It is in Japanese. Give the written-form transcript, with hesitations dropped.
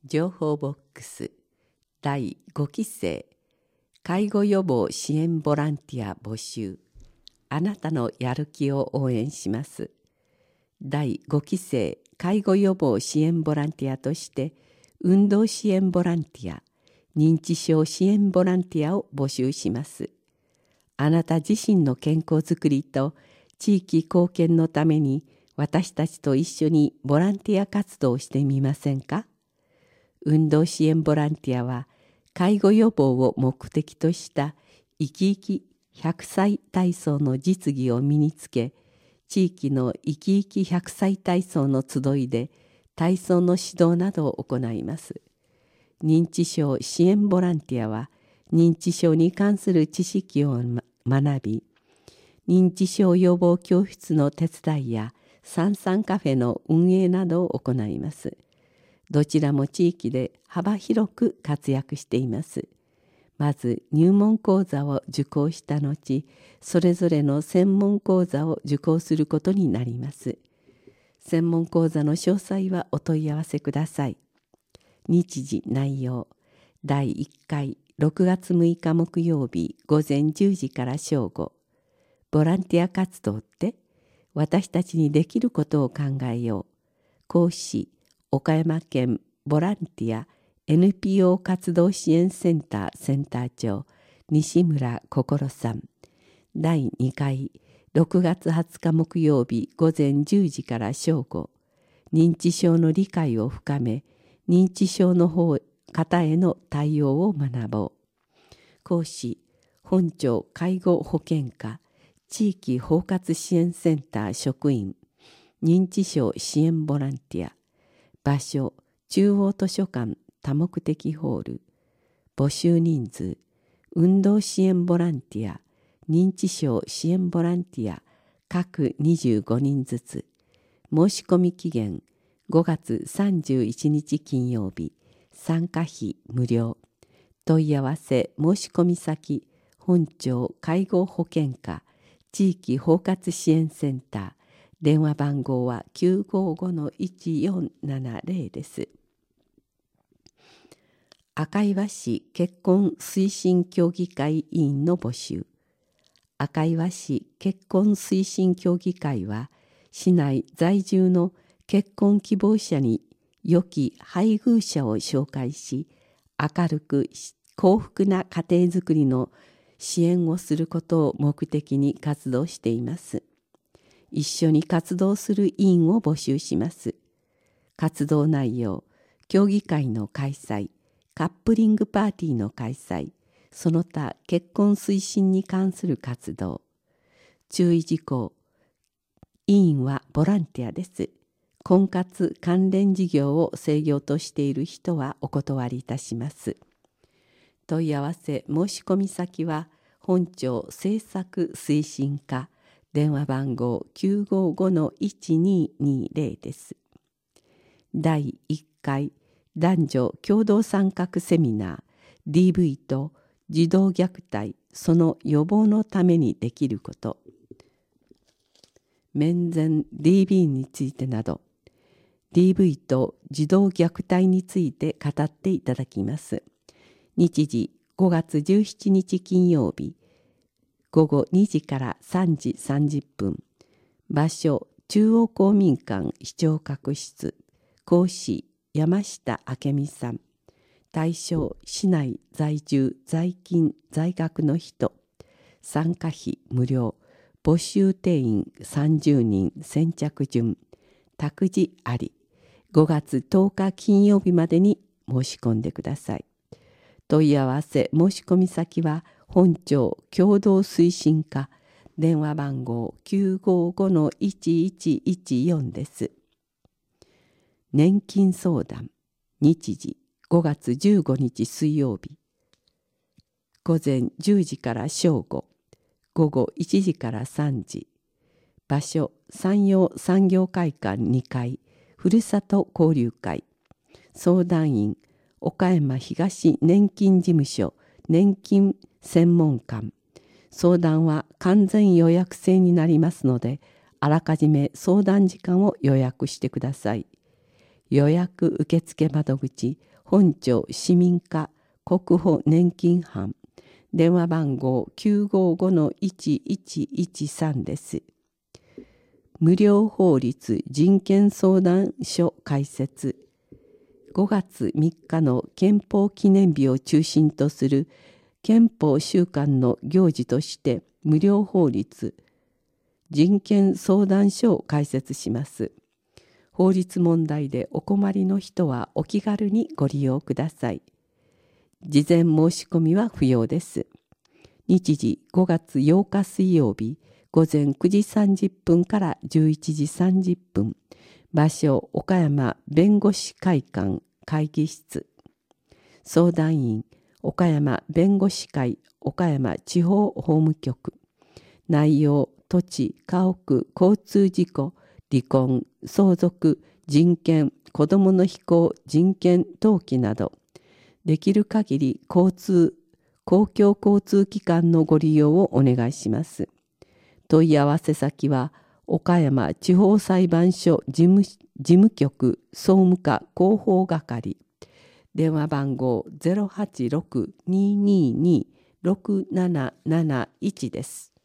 情報ボックス第5期生介護予防支援ボランティア募集。あなたのやる気を応援します。第5期生介護予防支援ボランティアとして運動支援ボランティア、認知症支援ボランティアを募集します。あなた自身の健康づくりと地域貢献のために私たちと一緒にボランティア活動をしてみませんか？運動支援ボランティアは介護予防を目的とした生き生き100歳体操の実技を身につけ、地域の生き生き100歳体操の集いで体操の指導などを行います。認知症支援ボランティアは認知症に関する知識を学び、認知症予防教室の手伝いやサンサンカフェの運営などを行います。どちらも地域で幅広く活躍しています。まず入門講座を受講した後、それぞれの専門講座を受講することになります。専門講座の詳細はお問い合わせください。日時内容。第1回6月6日木曜日午前10時から正午。ボランティア活動って私たちにできることを考えよう。講師岡山県ボランティア NPO 活動支援センターセンター長西村心さん。第2回6月20日木曜日午前10時から正午。認知症の理解を深め、認知症の方への対応を学ぼう。講師本町介護保険課地域包括支援センター職員認知症支援ボランティア。場所中央図書館多目的ホール。募集人数運動支援ボランティア認知症支援ボランティア各25人ずつ。申し込み期限5月31日金曜日。参加費無料。問い合わせ申し込み先本町介護保険課地域包括支援センター。電話番号は 955-1470 です。赤岩市結婚推進協議会委員の募集。赤岩市結婚推進協議会は、市内在住の結婚希望者に良き配偶者を紹介し、明るく幸福な家庭づくりの支援をすることを目的に活動しています。一緒に活動する委員を募集します。活動内容、協議会の開催、カップリングパーティーの開催、その他結婚推進に関する活動。注意事項、委員はボランティアです。婚活関連事業を制業としている人はお断りいたします。問い合わせ申し込み先は本町政策推進課電話番号 955-1220 です。第1回男女共同参画セミナー DV と児童虐待その予防のためにできること。面前 DV についてなど DV と児童虐待について語っていただきます。日時5月17日金曜日午後2時から3時30分。場所中央公民館視聴覚室。講師山下明美さん。対象市内在住在勤在学の人。参加費無料。募集定員30人先着順。託児あり。5月10日金曜日までに申し込んでください。問い合わせ申し込み先は本町共同推進課電話番号 955-1114 です。年金相談日時5月15日水曜日午前10時から正午午後1時から3時。場所山陽産業会館2階ふるさと交流会。相談員岡山東年金事務所年金専門官。相談は完全予約制になりますので、あらかじめ相談時間を予約してください。予約受付窓口本庁市民課国保年金班、電話番号 955-1113 です。無料法律人権相談所開設。5月3日の憲法記念日を中心とする憲法週間の行事として無料法律人権相談所を開設します。法律問題でお困りの人はお気軽にご利用ください。事前申し込みは不要です。日時5月8日水曜日午前9時30分から11時30分。場所岡山弁護士会館会議室。相談員岡山弁護士会岡山地方法務局。内容土地家屋交通事故離婚相続人権子どもの非行人権登記などできる限り公共交通機関のご利用をお願いします。問い合わせ先は岡山地方裁判所事務局総務課広報係電話番号 086-222-6771 です。